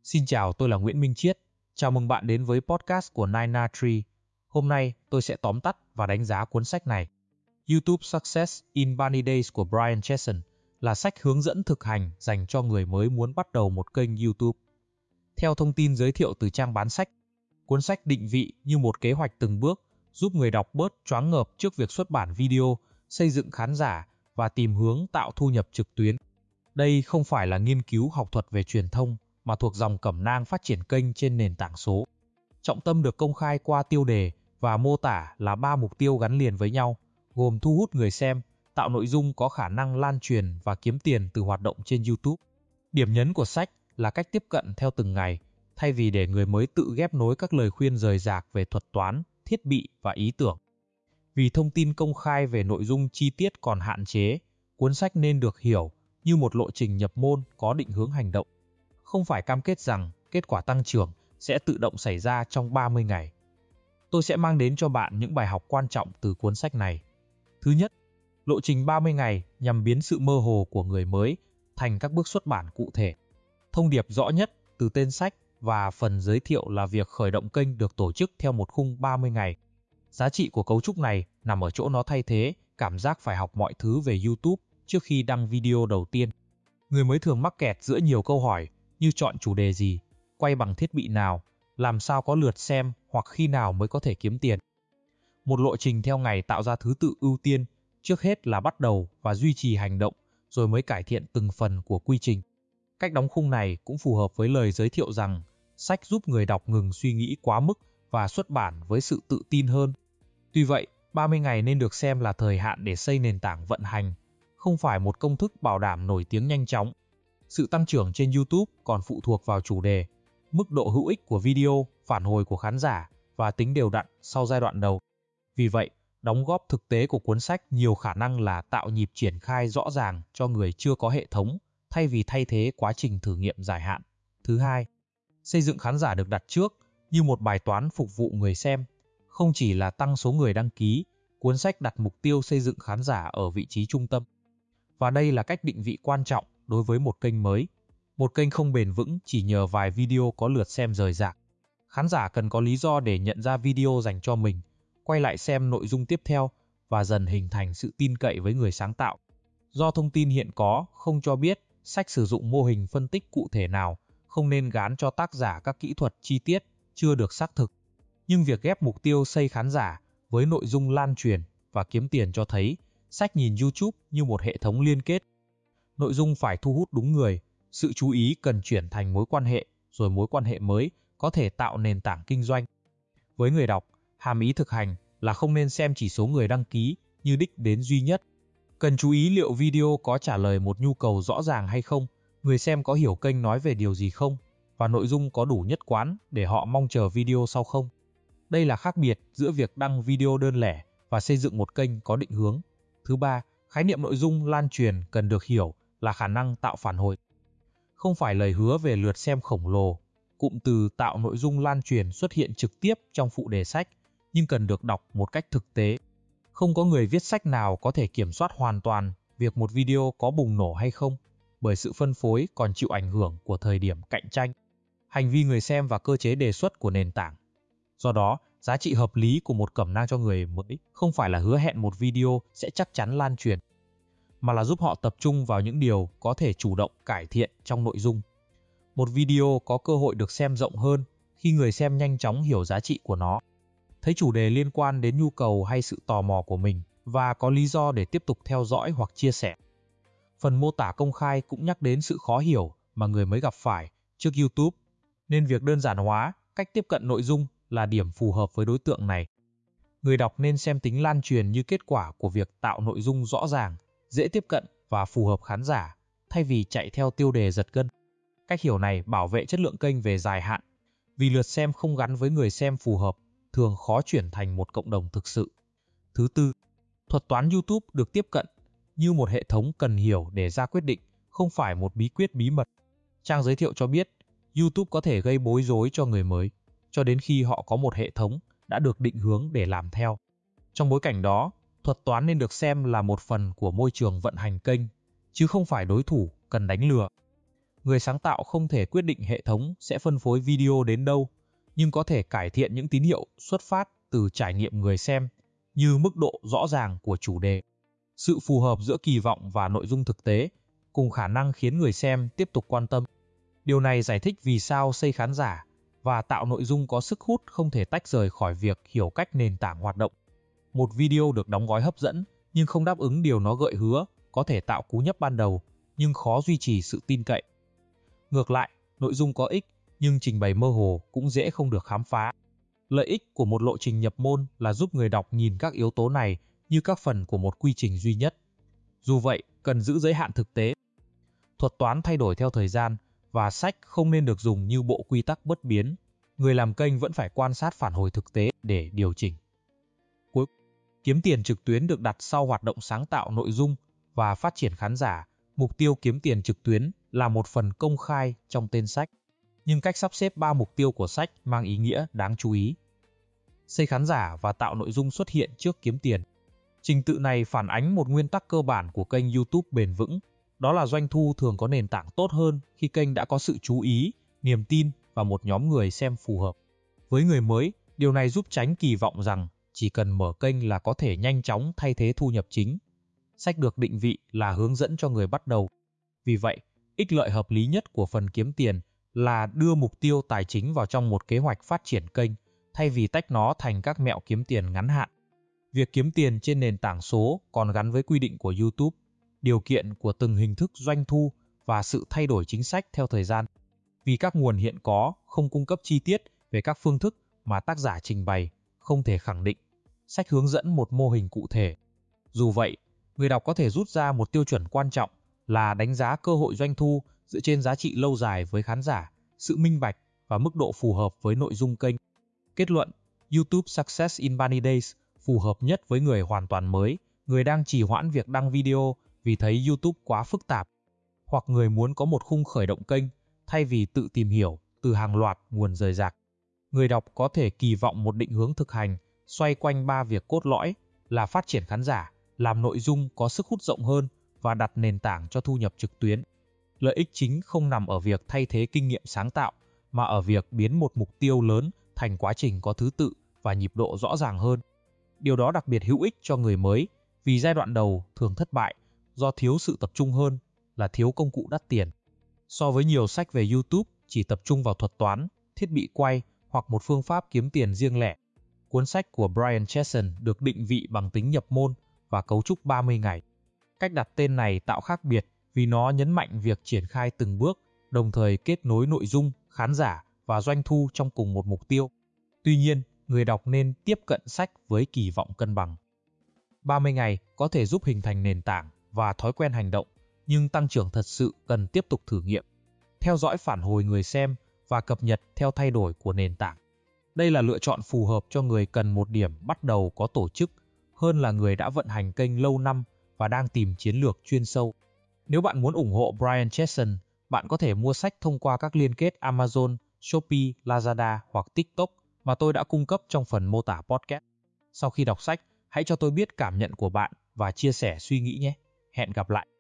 Xin chào, tôi là Nguyễn Minh Chiết. Chào mừng bạn đến với podcast của Nina Tree. Hôm nay, tôi sẽ tóm tắt và đánh giá cuốn sách này. YouTube Success in 30 Days của Brian Chesson là sách hướng dẫn thực hành dành cho người mới muốn bắt đầu một kênh YouTube. Theo thông tin giới thiệu từ trang bán sách, cuốn sách định vị như một kế hoạch từng bước giúp người đọc bớt choáng ngợp trước việc xuất bản video, xây dựng khán giả và tìm hướng tạo thu nhập trực tuyến. Đây không phải là nghiên cứu học thuật về truyền thông, mà thuộc dòng cẩm nang phát triển kênh trên nền tảng số. Trọng tâm được công khai qua tiêu đề và mô tả là 3 mục tiêu gắn liền với nhau, gồm thu hút người xem, tạo nội dung có khả năng lan truyền và kiếm tiền từ hoạt động trên YouTube. Điểm nhấn của sách là cách tiếp cận theo từng ngày, thay vì để người mới tự ghép nối các lời khuyên rời rạc về thuật toán, thiết bị và ý tưởng. Vì thông tin công khai về nội dung chi tiết còn hạn chế, cuốn sách nên được hiểu như một lộ trình nhập môn có định hướng hành động. Không phải cam kết rằng kết quả tăng trưởng sẽ tự động xảy ra trong 30 ngày. Tôi sẽ mang đến cho bạn những bài học quan trọng từ cuốn sách này. Thứ nhất, lộ trình 30 ngày nhằm biến sự mơ hồ của người mới thành các bước xuất bản cụ thể. Thông điệp rõ nhất từ tên sách và phần giới thiệu là việc khởi động kênh được tổ chức theo một khung 30 ngày. Giá trị của cấu trúc này nằm ở chỗ nó thay thế cảm giác phải học mọi thứ về YouTube trước khi đăng video đầu tiên. Người mới thường mắc kẹt giữa nhiều câu hỏi như chọn chủ đề gì, quay bằng thiết bị nào, làm sao có lượt xem hoặc khi nào mới có thể kiếm tiền. Một lộ trình theo ngày tạo ra thứ tự ưu tiên, trước hết là bắt đầu và duy trì hành động, rồi mới cải thiện từng phần của quy trình. Cách đóng khung này cũng phù hợp với lời giới thiệu rằng sách giúp người đọc ngừng suy nghĩ quá mức và xuất bản với sự tự tin hơn. Tuy vậy, 30 ngày nên được xem là thời hạn để xây nền tảng vận hành, không phải một công thức bảo đảm nổi tiếng nhanh chóng. Sự tăng trưởng trên YouTube còn phụ thuộc vào chủ đề, mức độ hữu ích của video, phản hồi của khán giả và tính đều đặn sau giai đoạn đầu. Vì vậy, đóng góp thực tế của cuốn sách nhiều khả năng là tạo nhịp triển khai rõ ràng cho người chưa có hệ thống, thay vì thay thế quá trình thử nghiệm dài hạn. Thứ hai, xây dựng khán giả được đặt trước như một bài toán phục vụ người xem, không chỉ là tăng số người đăng ký, cuốn sách đặt mục tiêu xây dựng khán giả ở vị trí trung tâm. Và đây là cách định vị quan trọng đối với một kênh mới. Một kênh không bền vững chỉ nhờ vài video có lượt xem rời rạc. Khán giả cần có lý do để nhận ra video dành cho mình, quay lại xem nội dung tiếp theo và dần hình thành sự tin cậy với người sáng tạo. Do thông tin hiện có không cho biết sách sử dụng mô hình phân tích cụ thể nào, không nên gán cho tác giả các kỹ thuật chi tiết chưa được xác thực. Nhưng việc ghép mục tiêu xây khán giả với nội dung lan truyền và kiếm tiền cho thấy sách nhìn YouTube như một hệ thống liên kết. Nội dung phải thu hút đúng người, sự chú ý cần chuyển thành mối quan hệ, rồi mối quan hệ mới có thể tạo nền tảng kinh doanh. Với người đọc, hàm ý thực hành là không nên xem chỉ số người đăng ký như đích đến duy nhất. Cần chú ý liệu video có trả lời một nhu cầu rõ ràng hay không, người xem có hiểu kênh nói về điều gì không, và nội dung có đủ nhất quán để họ mong chờ video sau không. Đây là khác biệt giữa việc đăng video đơn lẻ và xây dựng một kênh có định hướng. Thứ ba, khái niệm nội dung lan truyền cần được hiểu là khả năng tạo phản hồi. Không phải lời hứa về lượt xem khổng lồ, cụm từ tạo nội dung lan truyền xuất hiện trực tiếp trong phụ đề sách, nhưng cần được đọc một cách thực tế. Không có người viết sách nào có thể kiểm soát hoàn toàn việc một video có bùng nổ hay không, bởi sự phân phối còn chịu ảnh hưởng của thời điểm cạnh tranh, hành vi người xem và cơ chế đề xuất của nền tảng. Do đó, giá trị hợp lý của một cẩm nang cho người mới không phải là hứa hẹn một video sẽ chắc chắn lan truyền, mà là giúp họ tập trung vào những điều có thể chủ động cải thiện trong nội dung. Một video có cơ hội được xem rộng hơn khi người xem nhanh chóng hiểu giá trị của nó, thấy chủ đề liên quan đến nhu cầu hay sự tò mò của mình và có lý do để tiếp tục theo dõi hoặc chia sẻ. Phần mô tả công khai cũng nhắc đến sự khó hiểu mà người mới gặp phải trước YouTube, nên việc đơn giản hóa cách tiếp cận nội dung là điểm phù hợp với đối tượng này. Người đọc nên xem tính lan truyền như kết quả của việc tạo nội dung rõ ràng, dễ tiếp cận và phù hợp khán giả, thay vì chạy theo tiêu đề giật gân. Cách hiểu này bảo vệ chất lượng kênh về dài hạn, vì lượt xem không gắn với người xem phù hợp, thường khó chuyển thành một cộng đồng thực sự. Thứ tư, thuật toán YouTube được tiếp cận như một hệ thống cần hiểu để ra quyết định, không phải một bí quyết bí mật. Trang giới thiệu cho biết, YouTube có thể gây bối rối cho người mới, cho đến khi họ có một hệ thống đã được định hướng để làm theo. Trong bối cảnh đó, thuật toán nên được xem là một phần của môi trường vận hành kênh, chứ không phải đối thủ cần đánh lừa. Người sáng tạo không thể quyết định hệ thống sẽ phân phối video đến đâu, nhưng có thể cải thiện những tín hiệu xuất phát từ trải nghiệm người xem, như mức độ rõ ràng của chủ đề, sự phù hợp giữa kỳ vọng và nội dung thực tế, cùng khả năng khiến người xem tiếp tục quan tâm. Điều này giải thích vì sao xây khán giả và tạo nội dung có sức hút không thể tách rời khỏi việc hiểu cách nền tảng hoạt động. Một video được đóng gói hấp dẫn nhưng không đáp ứng điều nó gợi hứa có thể tạo cú nhấp ban đầu nhưng khó duy trì sự tin cậy. Ngược lại, nội dung có ích nhưng trình bày mơ hồ cũng dễ không được khám phá. Lợi ích của một lộ trình nhập môn là giúp người đọc nhìn các yếu tố này như các phần của một quy trình duy nhất. Dù vậy, cần giữ giới hạn thực tế. Thuật toán thay đổi theo thời gian và sách không nên được dùng như bộ quy tắc bất biến. Người làm kênh vẫn phải quan sát phản hồi thực tế để điều chỉnh. Cuối, kiếm tiền trực tuyến được đặt sau hoạt động sáng tạo nội dung và phát triển khán giả. Mục tiêu kiếm tiền trực tuyến là một phần công khai trong tên sách. Nhưng cách sắp xếp 3 mục tiêu của sách mang ý nghĩa đáng chú ý. Xây khán giả và tạo nội dung xuất hiện trước kiếm tiền. Trình tự này phản ánh một nguyên tắc cơ bản của kênh YouTube bền vững. Đó là doanh thu thường có nền tảng tốt hơn khi kênh đã có sự chú ý, niềm tin và một nhóm người xem phù hợp. Với người mới, điều này giúp tránh kỳ vọng rằng chỉ cần mở kênh là có thể nhanh chóng thay thế thu nhập chính. Sách được định vị là hướng dẫn cho người bắt đầu. Vì vậy, ích lợi hợp lý nhất của phần kiếm tiền là đưa mục tiêu tài chính vào trong một kế hoạch phát triển kênh, thay vì tách nó thành các mẹo kiếm tiền ngắn hạn. Việc kiếm tiền trên nền tảng số còn gắn với quy định của YouTube, điều kiện của từng hình thức doanh thu và sự thay đổi chính sách theo thời gian. Vì các nguồn hiện có không cung cấp chi tiết về các phương thức mà tác giả trình bày, không thể khẳng định. Sách hướng dẫn một mô hình cụ thể. Dù vậy, người đọc có thể rút ra một tiêu chuẩn quan trọng là đánh giá cơ hội doanh thu dựa trên giá trị lâu dài với khán giả, sự minh bạch và mức độ phù hợp với nội dung kênh. Kết luận, YouTube Success in 30 Days phù hợp nhất với người hoàn toàn mới, người đang trì hoãn việc đăng video vì thấy YouTube quá phức tạp, hoặc người muốn có một khung khởi động kênh thay vì tự tìm hiểu từ hàng loạt nguồn rời rạc. Người đọc có thể kỳ vọng một định hướng thực hành xoay quanh 3 việc cốt lõi là phát triển khán giả, làm nội dung có sức hút rộng hơn và đặt nền tảng cho thu nhập trực tuyến. Lợi ích chính không nằm ở việc thay thế kinh nghiệm sáng tạo, mà ở việc biến một mục tiêu lớn thành quá trình có thứ tự và nhịp độ rõ ràng hơn. Điều đó đặc biệt hữu ích cho người mới, vì giai đoạn đầu thường thất bại do thiếu sự tập trung hơn là thiếu công cụ đắt tiền. So với nhiều sách về YouTube chỉ tập trung vào thuật toán, thiết bị quay hoặc một phương pháp kiếm tiền riêng lẻ, cuốn sách của Brian Chesson được định vị bằng tính nhập môn và cấu trúc 30 ngày. Cách đặt tên này tạo khác biệt vì nó nhấn mạnh việc triển khai từng bước, đồng thời kết nối nội dung, khán giả và doanh thu trong cùng một mục tiêu. Tuy nhiên, người đọc nên tiếp cận sách với kỳ vọng cân bằng. 30 ngày có thể giúp hình thành nền tảng và thói quen hành động, nhưng tăng trưởng thật sự cần tiếp tục thử nghiệm, theo dõi phản hồi người xem và cập nhật theo thay đổi của nền tảng. Đây là lựa chọn phù hợp cho người cần một điểm bắt đầu có tổ chức, hơn là người đã vận hành kênh lâu năm và đang tìm chiến lược chuyên sâu. Nếu bạn muốn ủng hộ Brian Chesson, bạn có thể mua sách thông qua các liên kết Amazon, Shopee, Lazada hoặc TikTok mà tôi đã cung cấp trong phần mô tả podcast. Sau khi đọc sách, hãy cho tôi biết cảm nhận của bạn và chia sẻ suy nghĩ nhé. Hẹn gặp lại!